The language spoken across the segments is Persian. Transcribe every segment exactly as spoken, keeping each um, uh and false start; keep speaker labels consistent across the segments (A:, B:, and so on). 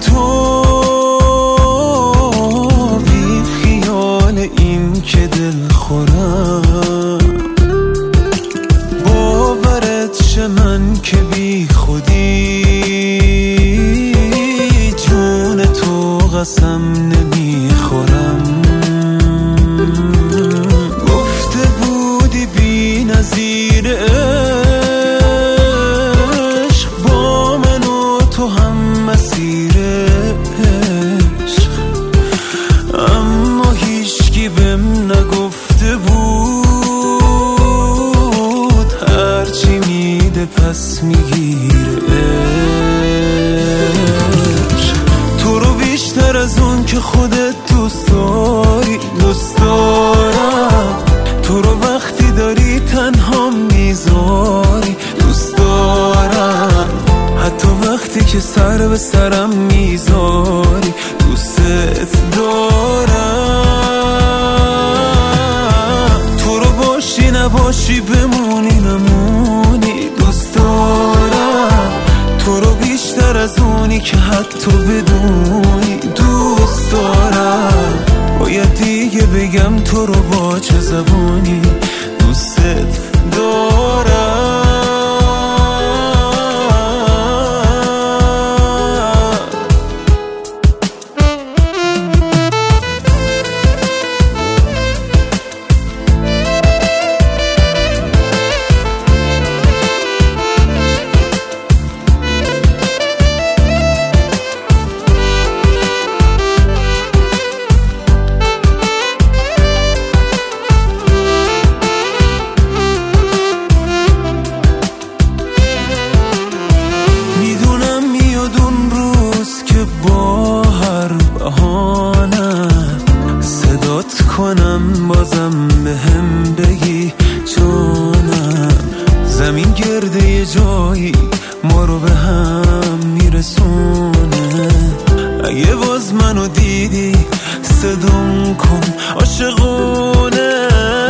A: تو بی خیال این که دل خورم، باورت شه من که بی خودی جون تو قسم نمیخورم. گفته بودی بی نظیر عشق، با من و تو هم مسیر عشق، اما هیچکی بهم نگفته بود هرچی میده پس میگیره عشق. تو رو بیشتر از اون که خودت دوست داری دوست دارم، تو رو وقتی داری تنها میذاری دوست دارم، حتی وقتی که سر به سرم میذاری دوست دارم. تو رو باشی نباشی بمونی نمونی دوست دارم، تو رو بیشتر از اونی که حتی بدونی دوست دارم. باید دیگه بگم تو رو با چه زبانی دوست دارم. کنم بازم بهم بگی جانم، زمین گرده یه جایی ما رو به هم میرسونه. اگه باز منو دیدی صدام کن عاشقونه.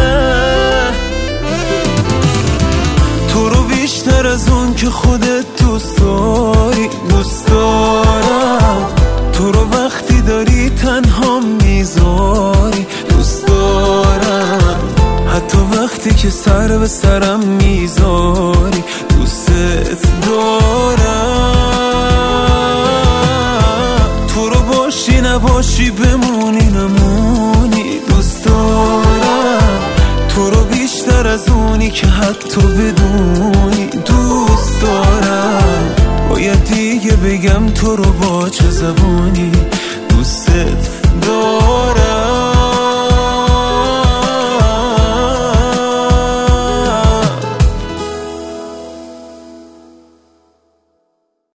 A: تو رو بیشتر از اون که خودت دوست داری دوست دارم، تو رو وقتی داری تنها میذاری دوست دارم، حتی وقتی که سر به سرم میذاری دوست دارم. تو رو باشی نباشی بمونی نمونی دوست دارم، تو رو بیشتر از اونی که حتی بدونی دوست دارم. باید دیگه بگم تو رو با چه زبانی